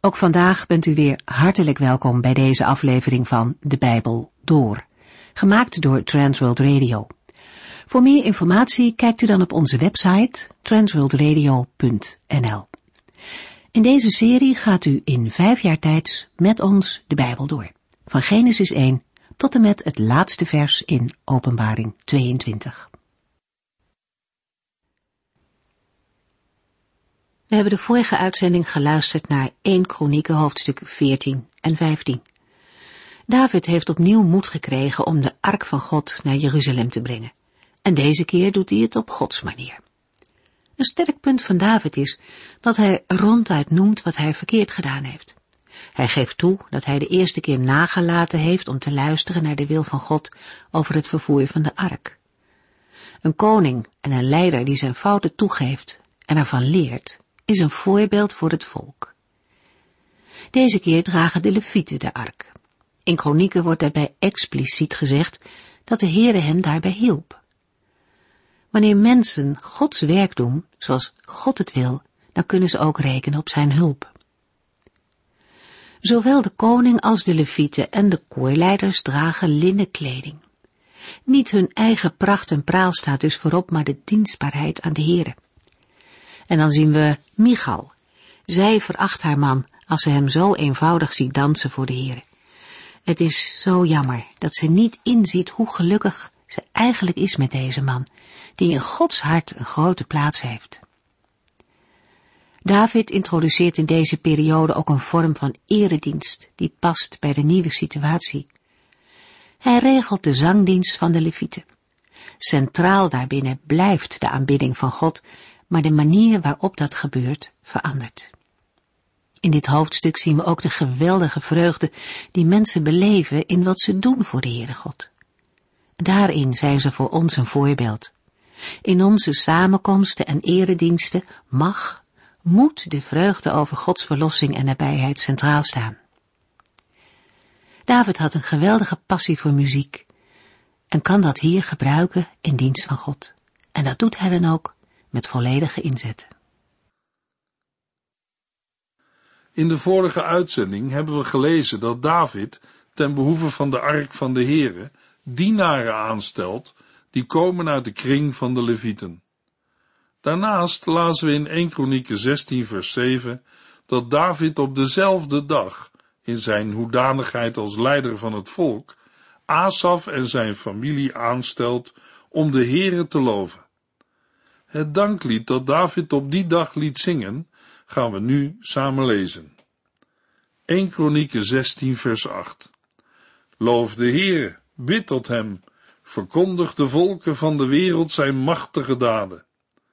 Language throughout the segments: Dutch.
Ook vandaag bent u weer hartelijk welkom bij deze aflevering van De Bijbel Door, gemaakt door Transworld Radio. Voor meer informatie kijkt u dan op onze website transworldradio.nl. In deze serie gaat u in 5 jaar tijd met ons de Bijbel door, van Genesis 1 tot en met het laatste vers in Openbaring 22. We hebben de vorige uitzending geluisterd naar 1 Kronieken hoofdstuk 14 en 15. David heeft opnieuw moed gekregen om de ark van God naar Jeruzalem te brengen. En deze keer doet hij het op Gods manier. Een sterk punt van David is dat hij ronduit noemt wat hij verkeerd gedaan heeft. Hij geeft toe dat hij de eerste keer nagelaten heeft om te luisteren naar de wil van God over het vervoer van de ark. Een koning en een leider die zijn fouten toegeeft en ervan leert, is een voorbeeld voor het volk. Deze keer dragen de Levieten de ark. In Kronieken wordt daarbij expliciet gezegd dat de Heere hen daarbij hielp. Wanneer mensen Gods werk doen, zoals God het wil, dan kunnen ze ook rekenen op zijn hulp. Zowel de koning als de Levieten en de koorleiders dragen linnen kleding. Niet hun eigen pracht en praal staat dus voorop, maar de dienstbaarheid aan de Heere. En dan zien we Michal. Zij veracht haar man als ze hem zo eenvoudig ziet dansen voor de Heere. Het is zo jammer dat ze niet inziet hoe gelukkig ze eigenlijk is met deze man, die in Gods hart een grote plaats heeft. David introduceert in deze periode ook een vorm van eredienst die past bij de nieuwe situatie. Hij regelt de zangdienst van de Levieten. Centraal daarbinnen blijft de aanbidding van God, maar de manier waarop dat gebeurt verandert. In dit hoofdstuk zien we ook de geweldige vreugde die mensen beleven in wat ze doen voor de Heere God. Daarin zijn ze voor ons een voorbeeld. In onze samenkomsten en erediensten moet de vreugde over Gods verlossing en nabijheid centraal staan. David had een geweldige passie voor muziek en kan dat hier gebruiken in dienst van God. En dat doet hij dan ook met volledige inzet. In de vorige uitzending hebben we gelezen dat David ten behoeve van de ark van de Heere dienaren aanstelt die komen uit de kring van de Levieten. Daarnaast lazen we in 1 Kronieken 16 vers 7 dat David op dezelfde dag, in zijn hoedanigheid als leider van het volk, Asaf en zijn familie aanstelt om de Heere te loven. Het danklied dat David op die dag liet zingen, gaan we nu samen lezen. 1 Kronieken 16 vers 8. Loof de Heere, bid tot hem, verkondig de volken van de wereld zijn machtige daden.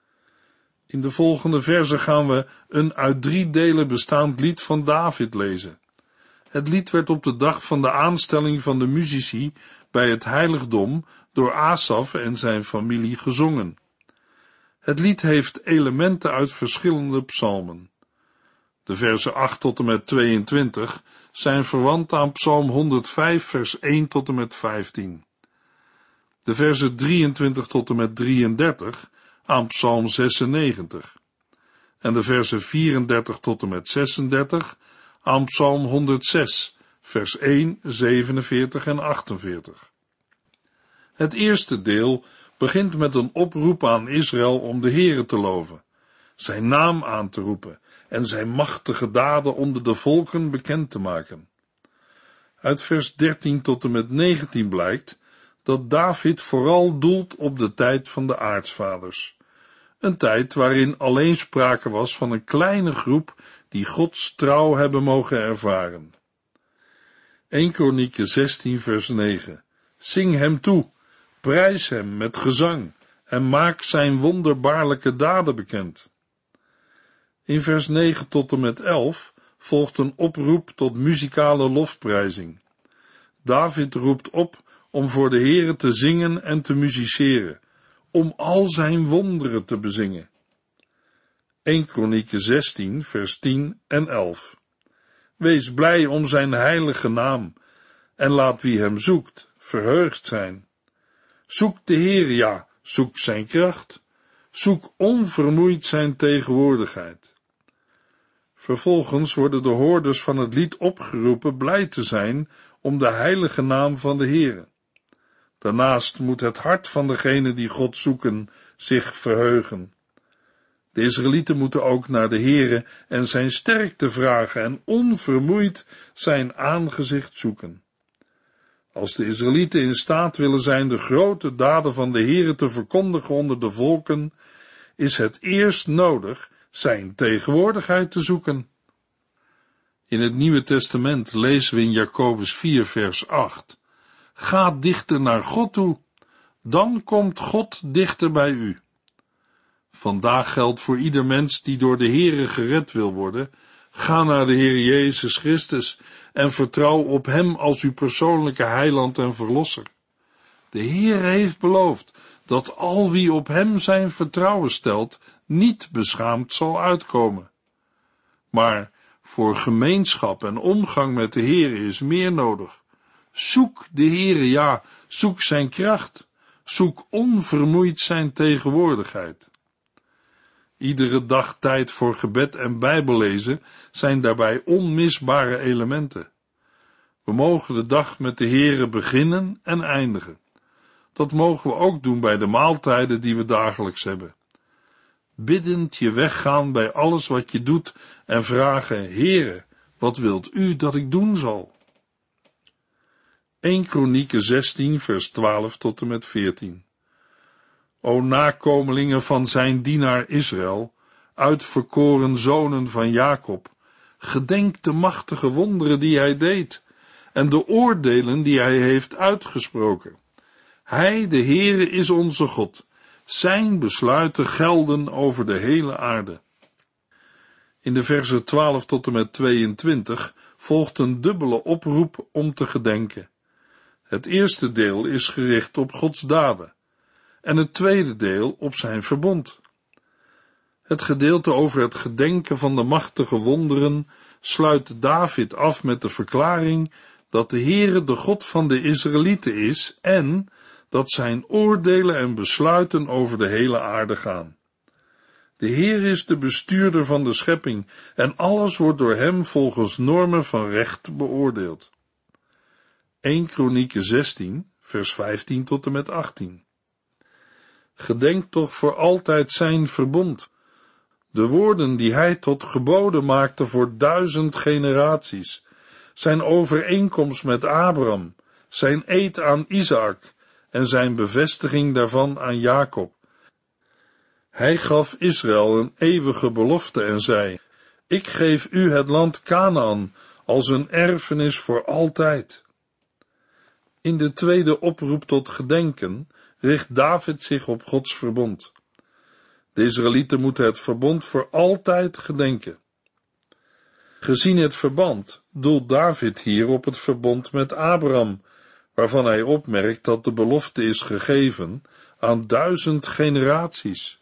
In de volgende verzen gaan we een uit 3 delen bestaand lied van David lezen. Het lied werd op de dag van de aanstelling van de muzici bij het heiligdom door Asaf en zijn familie gezongen. Het lied heeft elementen uit verschillende psalmen. De verzen 8 tot en met 22 zijn verwant aan Psalm 105 vers 1 tot en met 15. De verzen 23 tot en met 33 aan Psalm 96. En de verzen 34 tot en met 36 aan Psalm 106, vers 1, 47 en 48. Het eerste deel begint met een oproep aan Israël om de Heere te loven, zijn naam aan te roepen en zijn machtige daden onder de volken bekend te maken. Uit vers 13 tot en met 19 blijkt dat David vooral doelt op de tijd van de aartsvaders. Een tijd waarin alleen sprake was van een kleine groep die Gods trouw hebben mogen ervaren. 1 Kronieken 16 vers 9. Zing hem toe, prijs hem met gezang en maak zijn wonderbaarlijke daden bekend. In vers 9 tot en met 11 volgt een oproep tot muzikale lofprijzing. David roept op om voor de Heere te zingen en te musiceren, om al zijn wonderen te bezingen. 1 Kronieken 16 vers 10 en 11. Wees blij om zijn heilige naam en laat wie hem zoekt verheugd zijn. Zoek de Heer, ja, zoek zijn kracht. Zoek onvermoeid zijn tegenwoordigheid. Vervolgens worden de hoorders van het lied opgeroepen blij te zijn om de heilige naam van de Heere. Daarnaast moet het hart van degenen die God zoeken zich verheugen. De Israëlieten moeten ook naar de Heere en zijn sterkte vragen en onvermoeid zijn aangezicht zoeken. Als de Israëlieten in staat willen zijn de grote daden van de Heere te verkondigen onder de volken, is het eerst nodig zijn tegenwoordigheid te zoeken. In het Nieuwe Testament lezen we in Jacobus 4 vers 8: Ga dichter naar God toe, dan komt God dichter bij u. Vandaag geldt voor ieder mens die door de Heere gered wil worden: ga naar de Heer Jezus Christus en vertrouw op Hem als uw persoonlijke heiland en verlosser. De Heer heeft beloofd dat al wie op Hem zijn vertrouwen stelt, niet beschaamd zal uitkomen. Maar voor gemeenschap en omgang met de Heer is meer nodig. Zoek de Heere, ja, zoek zijn kracht. Zoek onvermoeid zijn tegenwoordigheid. Iedere dag tijd voor gebed en bijbellezen zijn daarbij onmisbare elementen. We mogen de dag met de Heere beginnen en eindigen. Dat mogen we ook doen bij de maaltijden die we dagelijks hebben. Biddend je weggaan bij alles wat je doet en vragen: Heere, wat wilt u dat ik doen zal? 1 Kronieken 16 vers 12 tot en met 14. O nakomelingen van zijn dienaar Israël, uitverkoren zonen van Jacob, gedenk de machtige wonderen die hij deed en de oordelen die hij heeft uitgesproken. Hij, de Heere, is onze God. Zijn besluiten gelden over de hele aarde. In de versen 12 tot en met 22 volgt een dubbele oproep om te gedenken. Het eerste deel is gericht op Gods daden en het tweede deel op zijn verbond. Het gedeelte over het gedenken van de machtige wonderen sluit David af met de verklaring dat de Heere de God van de Israëlieten is en dat zijn oordelen en besluiten over de hele aarde gaan. De Heer is de bestuurder van de schepping en alles wordt door hem volgens normen van recht beoordeeld. 1 Kronieken 16, vers 15 tot en met 18. Gedenk toch voor altijd zijn verbond, de woorden die hij tot geboden maakte voor 1000 generaties, zijn overeenkomst met Abraham, zijn eed aan Isaac en zijn bevestiging daarvan aan Jacob. Hij gaf Israël een eeuwige belofte en zei: ik geef u het land Kanaan als een erfenis voor altijd. In de tweede oproep tot gedenken richt David zich op Gods verbond. De Israëlieten moeten het verbond voor altijd gedenken. Gezien het verband doelt David hier op het verbond met Abraham, waarvan hij opmerkt dat de belofte is gegeven aan 1000 generaties.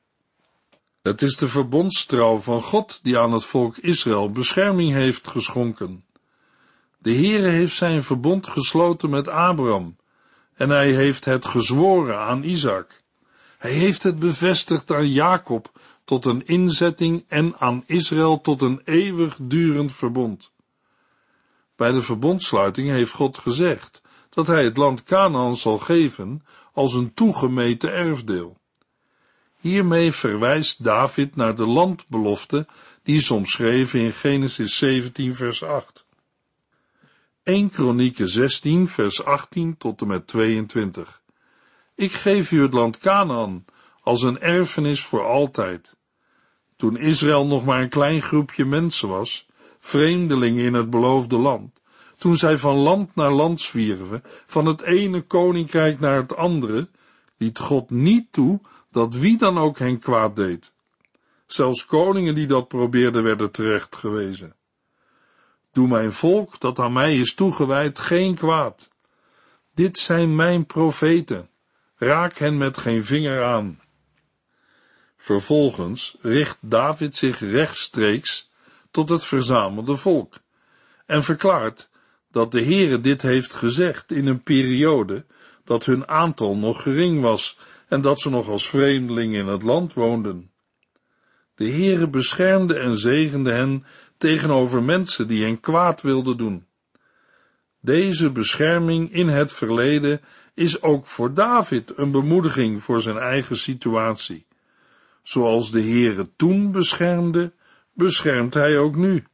Het is de verbondstrouw van God die aan het volk Israël bescherming heeft geschonken. De Heere heeft zijn verbond gesloten met Abraham en hij heeft het gezworen aan Isaac. Hij heeft het bevestigd aan Jacob tot een inzetting en aan Israël tot een eeuwigdurend verbond. Bij de verbondsluiting heeft God gezegd dat hij het land Kanaan zal geven als een toegemeten erfdeel. Hiermee verwijst David naar de landbelofte die is omschreven in Genesis 17 vers 8. 1 Kronieken 16 vers 18 tot en met 22. Ik geef u het land Kanaan als een erfenis voor altijd. Toen Israël nog maar een klein groepje mensen was, vreemdelingen in het beloofde land, toen zij van land naar land zwierven, van het ene koninkrijk naar het andere, liet God niet toe dat wie dan ook hen kwaad deed. Zelfs koningen die dat probeerden werden terecht gewezen. Doe mijn volk, dat aan mij is toegewijd, geen kwaad. Dit zijn mijn profeten. Raak hen met geen vinger aan. Vervolgens richt David zich rechtstreeks tot het verzamelde volk en verklaart dat de Heere dit heeft gezegd in een periode dat hun aantal nog gering was en dat ze nog als vreemdelingen in het land woonden. De Heere beschermde en zegende hen tegenover mensen die hen kwaad wilden doen. Deze bescherming in het verleden is ook voor David een bemoediging voor zijn eigen situatie. Zoals de Heere toen beschermde, beschermt hij ook nu.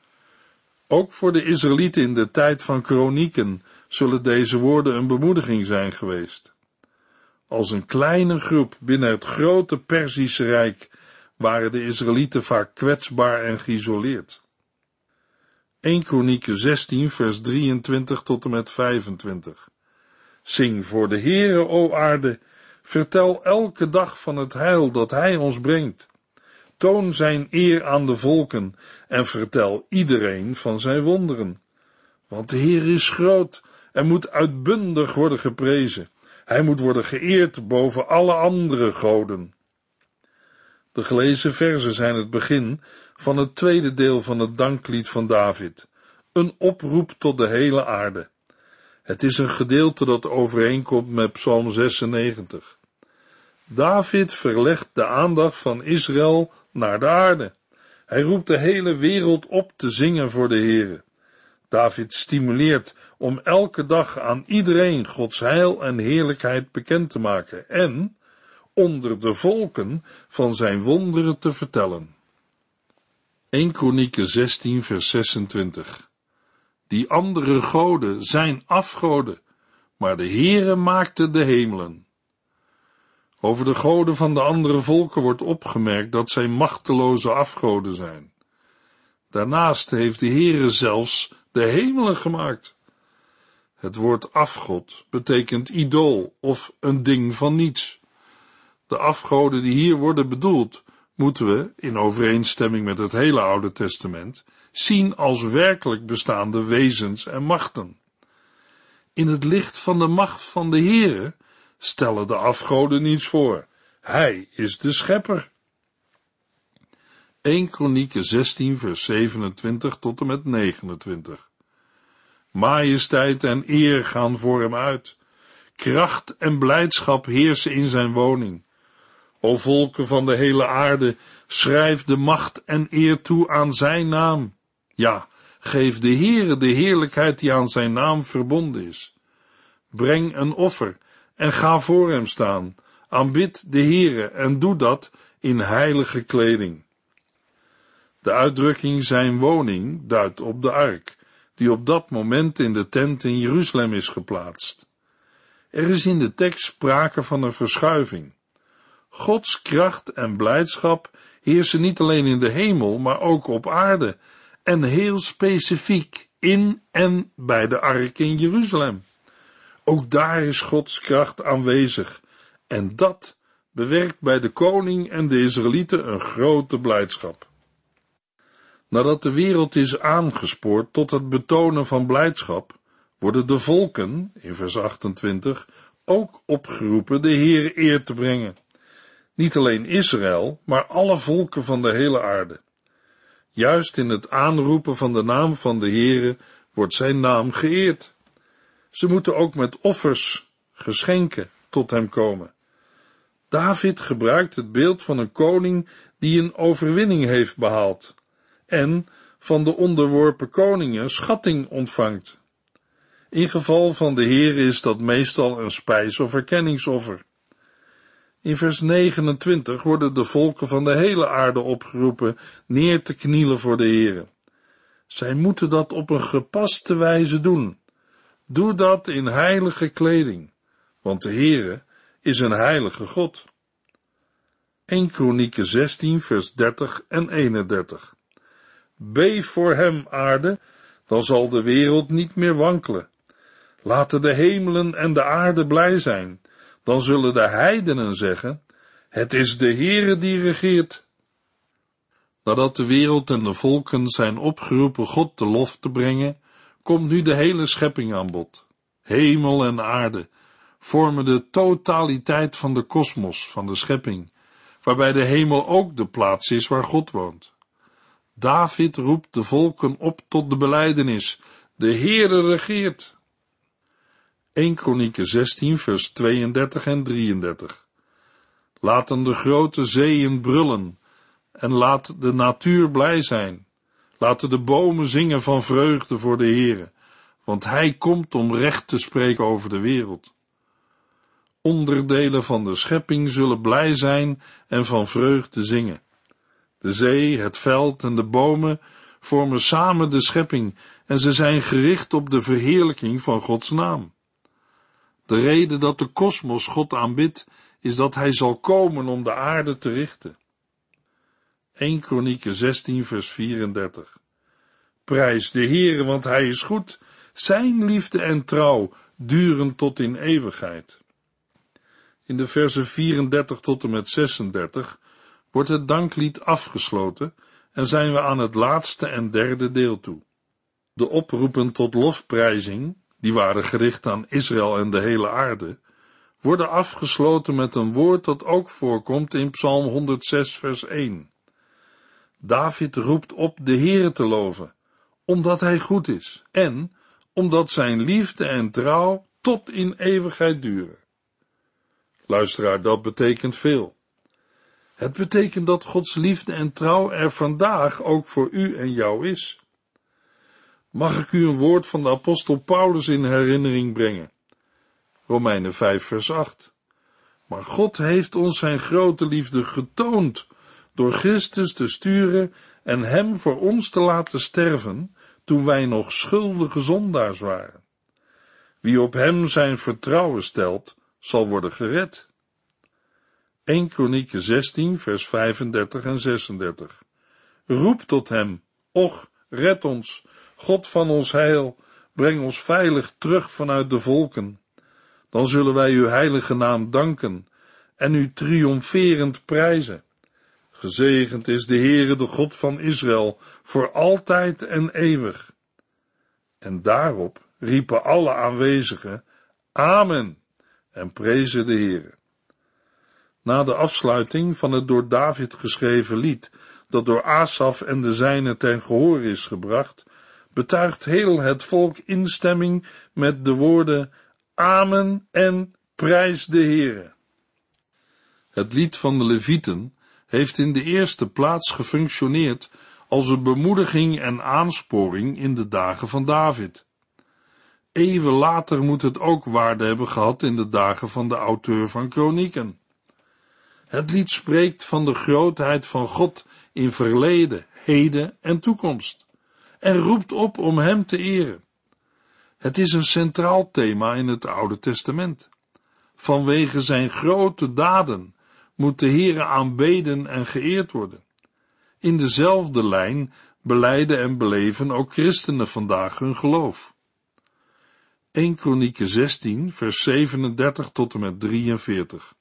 Ook voor de Israëlieten in de tijd van Kronieken zullen deze woorden een bemoediging zijn geweest. Als een kleine groep binnen het grote Perzische Rijk waren de Israëlieten vaak kwetsbaar en geïsoleerd. 1 Kronieken 16 vers 23 tot en met 25. Zing voor de Heere, o aarde, vertel elke dag van het heil dat hij ons brengt. Toon zijn eer aan de volken en vertel iedereen van zijn wonderen. Want de Heer is groot en moet uitbundig worden geprezen. Hij moet worden geëerd boven alle andere goden. De gelezen verzen zijn het begin van het tweede deel van het danklied van David, een oproep tot de hele aarde. Het is een gedeelte dat overeenkomt met Psalm 96. David verlegt de aandacht van Israël naar de aarde. Hij roept de hele wereld op te zingen voor de Heere. David stimuleert om elke dag aan iedereen Gods heil en heerlijkheid bekend te maken en onder de volken van zijn wonderen te vertellen. 1 Kronieken 16 vers 26. Die andere goden zijn afgoden, maar de Heere maakte de hemelen. Over de goden van de andere volken wordt opgemerkt dat zij machteloze afgoden zijn. Daarnaast heeft de Heere zelfs de hemelen gemaakt. Het woord afgod betekent idool of een ding van niets. De afgoden die hier worden bedoeld, moeten we, in overeenstemming met het hele Oude Testament, zien als werkelijk bestaande wezens en machten. In het licht van de macht van de Heere stellen de afgoden niets voor. Hij is de schepper. 1 Kronieken 16 vers 27 tot en met 29. Majesteit en eer gaan voor hem uit. Kracht en blijdschap heersen in zijn woning. O volken van de hele aarde, schrijf de macht en eer toe aan zijn naam. Ja, geef de Heere de heerlijkheid die aan zijn naam verbonden is. Breng een offer en ga voor hem staan. Aanbid de Heere en doe dat in heilige kleding. De uitdrukking zijn woning duidt op de ark, die op dat moment in de tent in Jeruzalem is geplaatst. Er is in de tekst sprake van een verschuiving. Gods kracht en blijdschap heersen niet alleen in de hemel, maar ook op aarde, en heel specifiek in en bij de ark in Jeruzalem. Ook daar is Gods kracht aanwezig, en dat bewerkt bij de koning en de Israëlieten een grote blijdschap. Nadat de wereld is aangespoord tot het betonen van blijdschap, worden de volken, in vers 28, ook opgeroepen de Heere eer te brengen. Niet alleen Israël, maar alle volken van de hele aarde. Juist in het aanroepen van de naam van de Heere wordt zijn naam geëerd. Ze moeten ook met offers, geschenken, tot hem komen. David gebruikt het beeld van een koning die een overwinning heeft behaald en van de onderworpen koningen schatting ontvangt. In geval van de Heere is dat meestal een spijs- of erkenningsoffer. In vers 29 worden de volken van de hele aarde opgeroepen neer te knielen voor de Heere. Zij moeten dat op een gepaste wijze doen. Doe dat in heilige kleding, want de Heere is een heilige God. 1 Kronieken 16 vers 30 en 31. Beef voor hem, aarde, dan zal de wereld niet meer wankelen. Laten de hemelen en de aarde blij zijn, dan zullen de heidenen zeggen, het is de Heere die regeert. Nadat de wereld en de volken zijn opgeroepen God de lof te brengen, komt nu de hele schepping aan bod. Hemel en aarde vormen de totaliteit van de kosmos, van de schepping, waarbij de hemel ook de plaats is waar God woont. David roept de volken op tot de belijdenis, de Heere regeert. 1 Kronieken 16 vers 32 en 33. Laten de grote zeeën brullen, En laat de natuur blij zijn. Laten de bomen zingen van vreugde voor de Heere, want Hij komt om recht te spreken over de wereld. Onderdelen van de schepping zullen blij zijn en van vreugde zingen. De zee, het veld en de bomen vormen samen de schepping en ze zijn gericht op de verheerlijking van Gods naam. De reden dat de kosmos God aanbidt, is dat Hij zal komen om de aarde te richten. 1 Kronieken 16 vers 34. Prijs de Heere, want Hij is goed, zijn liefde en trouw duren tot in eeuwigheid. In de versen 34 tot en met 36 wordt het danklied afgesloten en zijn we aan het laatste en derde deel toe. De oproepen tot lofprijzing, die waren gericht aan Israël en de hele aarde, worden afgesloten met een woord dat ook voorkomt in Psalm 106 vers 1. David roept op de Heere te loven, omdat Hij goed is en omdat zijn liefde en trouw tot in eeuwigheid duren. Luisteraar, dat betekent veel. Het betekent dat Gods liefde en trouw er vandaag ook voor u en jou is. Mag ik u een woord van de apostel Paulus in herinnering brengen? Romeinen 5 vers 8. Maar God heeft ons zijn grote liefde getoond door Christus te sturen en hem voor ons te laten sterven toen wij nog schuldige zondaars waren. Wie op hem zijn vertrouwen stelt, zal worden gered. 1 Kronieken 16 vers 35 en 36. Roep tot hem, och, red ons, God van ons heil, breng ons veilig terug vanuit de volken. Dan zullen wij uw heilige naam danken en u triomferend prijzen. Gezegend is de Heere, de God van Israël, voor altijd en eeuwig. En daarop riepen alle aanwezigen, Amen, en prezen de Heere. Na de afsluiting van het door David geschreven lied, dat door Asaf en de zijnen ten gehoor is gebracht, betuigt heel het volk instemming met de woorden Amen en prijs de Heere. Het lied van de Levieten heeft in de eerste plaats gefunctioneerd als een bemoediging en aansporing in de dagen van David. Eeuwen later moet het ook waarde hebben gehad in de dagen van de auteur van Kronieken. Het lied spreekt van de grootheid van God in verleden, heden en toekomst en roept op om hem te eren. Het is een centraal thema in het Oude Testament. Vanwege zijn grote daden moet de Heere aanbeden en geëerd worden. In dezelfde lijn belijden en beleven ook christenen vandaag hun geloof. 1 Kronieken 16 vers 37 tot en met 43.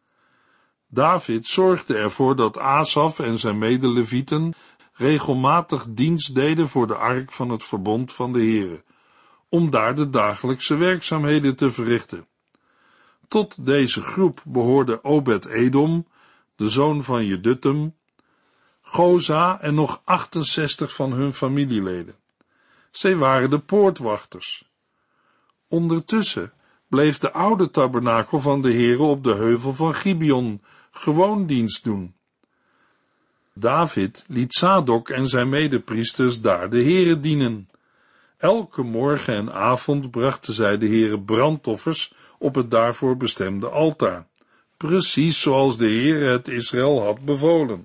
David zorgde ervoor dat Asaf en zijn medelevieten regelmatig dienst deden voor de ark van het verbond van de Heere, om daar de dagelijkse werkzaamheden te verrichten. Tot deze groep behoorde Obed-Edom, de zoon van Jedutum, Goza en nog 68 van hun familieleden. Zij waren de poortwachters. Ondertussen bleef de oude tabernakel van de Heere op de heuvel van Gibeon gewoon dienst doen. David liet Zadok en zijn medepriesters daar de Heere dienen. Elke morgen en avond brachten zij de Heere brandoffers op het daarvoor bestemde altaar, precies zoals de Heere het Israël had bevolen.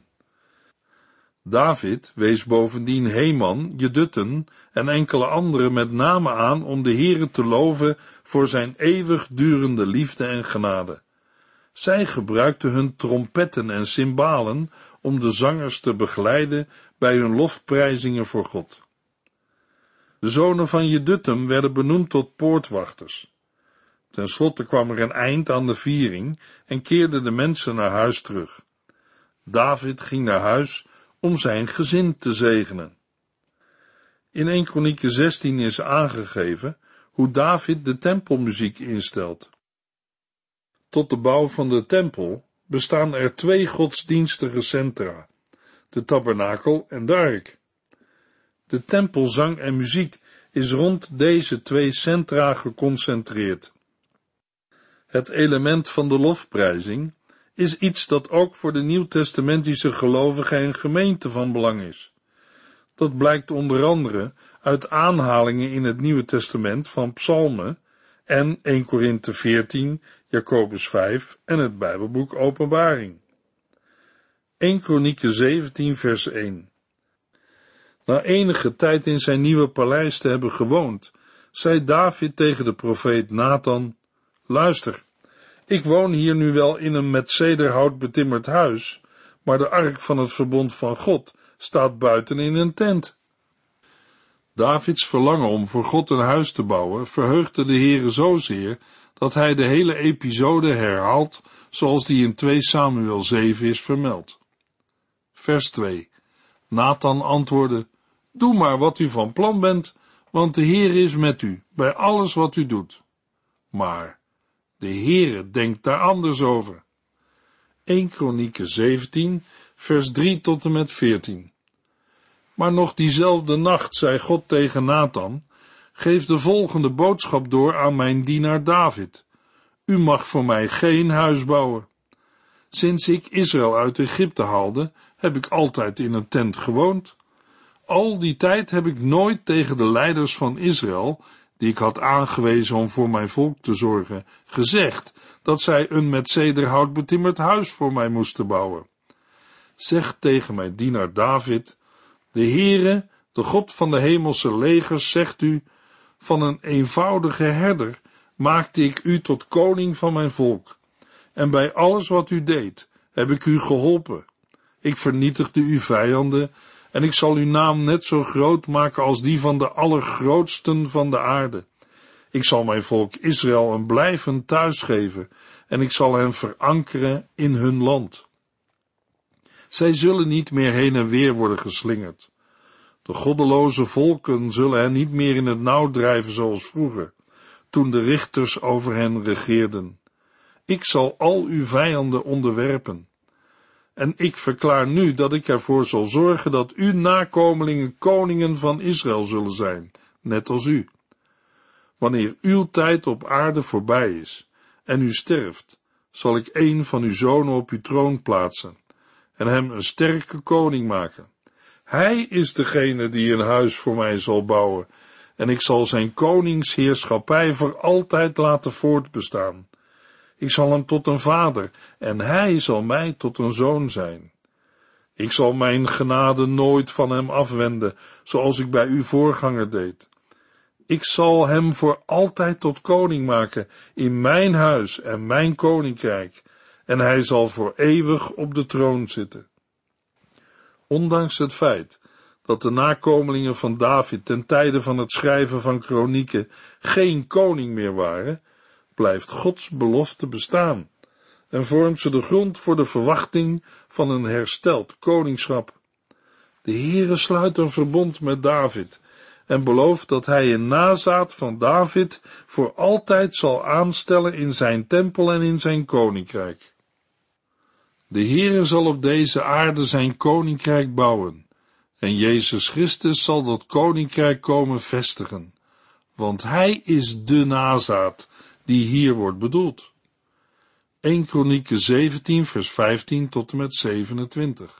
David wees bovendien Heman, Jedutten en enkele anderen met name aan om de Heere te loven voor zijn eeuwigdurende liefde en genade. Zij gebruikten hun trompetten en cymbalen om de zangers te begeleiden bij hun lofprijzingen voor God. De zonen van Jedutum werden benoemd tot poortwachters. Ten slotte kwam er een eind aan de viering en keerden de mensen naar huis terug. David ging naar huis om zijn gezin te zegenen. In 1 Kronieken 16 is aangegeven hoe David de tempelmuziek instelt. Tot de bouw van de tempel bestaan er 2 godsdienstige centra, de tabernakel en de ark. De tempelzang en muziek is rond deze 2 centra geconcentreerd. Het element van de lofprijzing is iets dat ook voor de nieuwtestamentische gelovigen en gemeente van belang is. Dat blijkt onder andere uit aanhalingen in het Nieuwe Testament van psalmen en 1 Korinthe 14, Jacobus 5 en het Bijbelboek Openbaring. 1 Kronieken 17 vers 1. Na enige tijd in zijn nieuwe paleis te hebben gewoond, zei David tegen de profeet Nathan: luister, ik woon hier nu wel in een met cederhout betimmerd huis, maar de ark van het verbond van God staat buiten in een tent. Davids verlangen om voor God een huis te bouwen verheugde de Heere zozeer dat hij de hele episode herhaalt zoals die in 2 Samuel 7 is vermeld. Vers 2. Nathan antwoordde: doe maar wat u van plan bent, want de Heere is met u bij alles wat u doet. Maar de Heere denkt daar anders over. 1 Kronieken 17, vers 3 tot en met 14. Maar nog diezelfde nacht zei God tegen Nathan: geef de volgende boodschap door aan mijn dienaar David. U mag voor mij geen huis bouwen. Sinds ik Israël uit Egypte haalde, heb ik altijd in een tent gewoond. Al die tijd heb ik nooit tegen de leiders van Israël, die ik had aangewezen om voor mijn volk te zorgen, gezegd dat zij een met cederhout betimmerd huis voor mij moesten bouwen. Zeg tegen mijn dienaar David: de Heere, de God van de hemelse legers, zegt u: van een eenvoudige herder maakte ik u tot koning van mijn volk. En bij alles wat u deed, heb ik u geholpen. Ik vernietigde uw vijanden, en ik zal uw naam net zo groot maken als die van de allergrootsten van de aarde. Ik zal mijn volk Israël een blijvend thuis geven, en ik zal hen verankeren in hun land. Zij zullen niet meer heen en weer worden geslingerd. De goddeloze volken zullen hen niet meer in het nauw drijven zoals vroeger, toen de richters over hen regeerden. Ik zal al uw vijanden onderwerpen. En ik verklaar nu dat ik ervoor zal zorgen dat uw nakomelingen koningen van Israël zullen zijn, net als u. Wanneer uw tijd op aarde voorbij is en u sterft, zal ik een van uw zonen op uw troon plaatsen en hem een sterke koning maken. Hij is degene die een huis voor mij zal bouwen, en ik zal zijn koningsheerschappij voor altijd laten voortbestaan. Ik zal hem tot een vader, en hij zal mij tot een zoon zijn. Ik zal mijn genade nooit van hem afwenden, zoals ik bij uw voorganger deed. Ik zal hem voor altijd tot koning maken in mijn huis en mijn koninkrijk, en hij zal voor eeuwig op de troon zitten. Ondanks het feit dat de nakomelingen van David ten tijde van het schrijven van kronieken geen koning meer waren, blijft Gods belofte bestaan en vormt ze de grond voor de verwachting van een hersteld koningschap. De Heere sluit een verbond met David en belooft dat hij een nazaat van David voor altijd zal aanstellen in zijn tempel en in zijn koninkrijk. De Heere zal op deze aarde zijn koninkrijk bouwen, en Jezus Christus zal dat koninkrijk komen vestigen, want hij is de nazaat die hier wordt bedoeld. 1 Kronieken 17 vers 15 tot en met 27.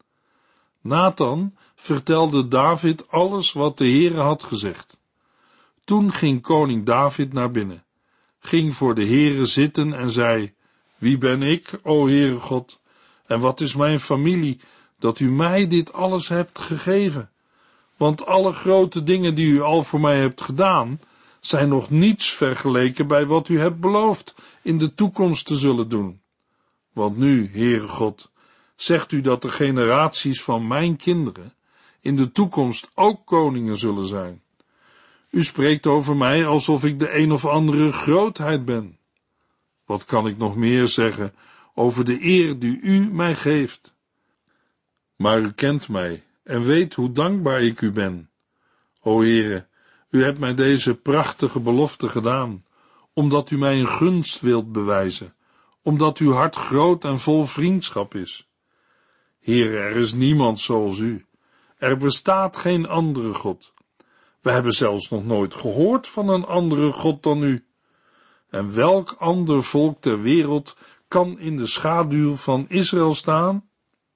Nathan vertelde David alles wat de Heere had gezegd. Toen ging koning David naar binnen, ging voor de Heere zitten en zei: wie ben ik, o Heere God, en wat is mijn familie, dat u mij dit alles hebt gegeven? Want alle grote dingen die u al voor mij hebt gedaan, zijn nog niets vergeleken bij wat u hebt beloofd in de toekomst te zullen doen. Want nu, Heere God, zegt u dat de generaties van mijn kinderen in de toekomst ook koningen zullen zijn. U spreekt over mij alsof ik de een of andere grootheid ben. Wat kan ik nog meer zeggen over de eer die u mij geeft? Maar u kent mij en weet hoe dankbaar ik u ben. O Heere, u hebt mij deze prachtige belofte gedaan, omdat u mij een gunst wilt bewijzen, omdat uw hart groot en vol vriendschap is. Heere, er is niemand zoals u. Er bestaat geen andere God. We hebben zelfs nog nooit gehoord van een andere God dan u. En welk ander volk ter wereld kan in de schaduw van Israël staan?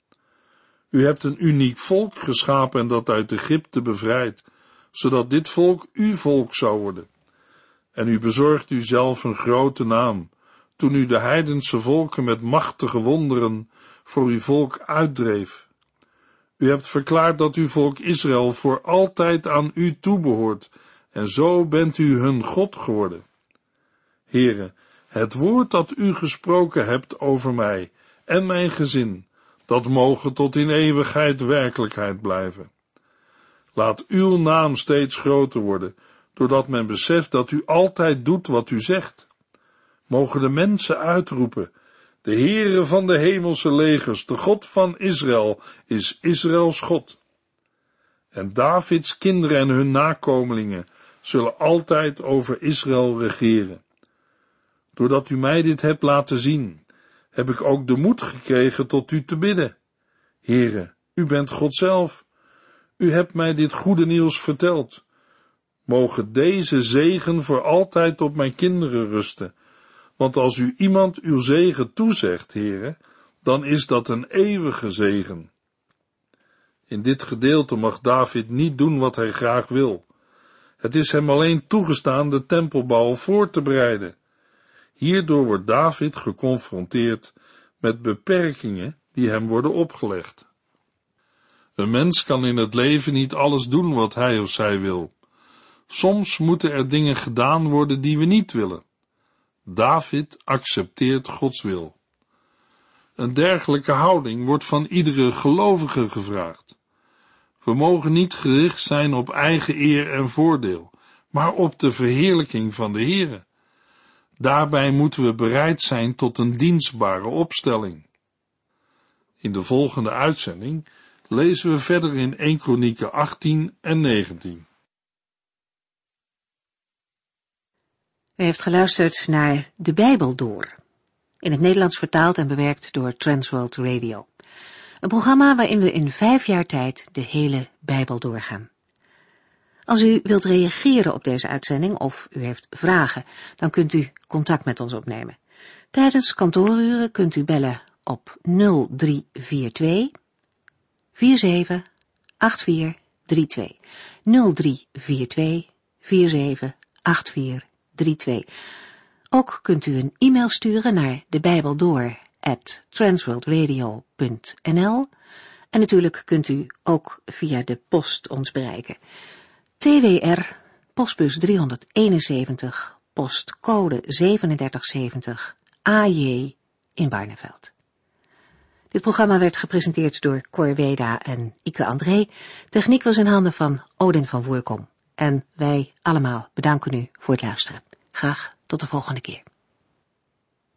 U hebt een uniek volk geschapen en dat uit Egypte bevrijd, zodat dit volk uw volk zou worden. En u bezorgt u zelf een grote naam, toen u de heidense volken met machtige wonderen voor uw volk uitdreef. U hebt verklaard dat uw volk Israël voor altijd aan u toebehoort, en zo bent u hun God geworden. Heere, het woord dat u gesproken hebt over mij en mijn gezin, dat moge tot in eeuwigheid werkelijkheid blijven. Laat uw naam steeds groter worden, doordat men beseft dat u altijd doet wat u zegt. Mogen de mensen uitroepen: de Heere van de hemelse legers, de God van Israël, is Israëls God. En Davids kinderen en hun nakomelingen zullen altijd over Israël regeren. Doordat u mij dit hebt laten zien, heb ik ook de moed gekregen tot u te bidden. Heere, u bent God zelf. U hebt mij dit goede nieuws verteld. Mogen deze zegen voor altijd op mijn kinderen rusten. Want als u iemand uw zegen toezegt, Heere, dan is dat een eeuwige zegen. In dit gedeelte mag David niet doen wat hij graag wil. Het is hem alleen toegestaan de tempelbouw voor te bereiden. Hierdoor wordt David geconfronteerd met beperkingen die hem worden opgelegd. Een mens kan in het leven niet alles doen wat hij of zij wil. Soms moeten er dingen gedaan worden die we niet willen. David accepteert Gods wil. Een dergelijke houding wordt van iedere gelovige gevraagd. We mogen niet gericht zijn op eigen eer en voordeel, maar op de verheerlijking van de Heere. Daarbij moeten we bereid zijn tot een dienstbare opstelling. In de volgende uitzending lezen we verder in 1 Kronieken 18 en 19. U heeft geluisterd naar De Bijbel Door, in het Nederlands vertaald en bewerkt door Transworld Radio. Een programma waarin we in 5 jaar tijd de hele Bijbel doorgaan. Als u wilt reageren op deze uitzending of u heeft vragen, dan kunt u contact met ons opnemen. Tijdens kantooruren kunt u bellen op 0342 478432. 0342 478432. Ook kunt u een e-mail sturen naar debijbeldoor@transworldradio.nl en natuurlijk kunt u ook via de post ons bereiken. TWR, postbus 371, postcode 3770, AJ in Barneveld. Dit programma werd gepresenteerd door Cor Weda en Ike André. Techniek was in handen van Odin van Woerkom. En wij allemaal bedanken u voor het luisteren. Graag tot de volgende keer.